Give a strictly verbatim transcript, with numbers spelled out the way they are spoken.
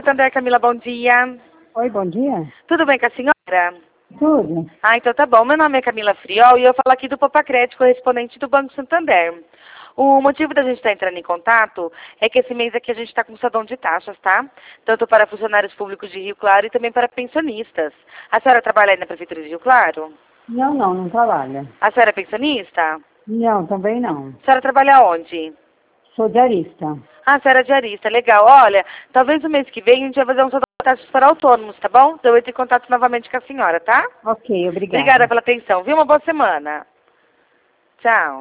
Santander, Camila, bom dia. Oi, bom dia. Tudo bem com a senhora? Tudo. Ah, então tá bom. Meu nome é Camila Friol e eu falo aqui do Popacred, correspondente do Banco Santander. O motivo da gente estar entrando em contato é que esse mês aqui a gente está com salão de taxas, tá? Tanto para funcionários públicos de Rio Claro e também para pensionistas. A senhora trabalha aí na Prefeitura de Rio Claro? Não, não, não trabalha. A senhora é pensionista? Não, também não. A senhora trabalha onde? Sou diarista. Ah, a senhora é diarista, legal. Olha, talvez no mês que vem a gente vai fazer um salão de taxas para autônomos, tá bom? Então eu entro em contato novamente com a senhora, tá? Ok, obrigada. Obrigada pela atenção, viu? Uma boa semana. Tchau.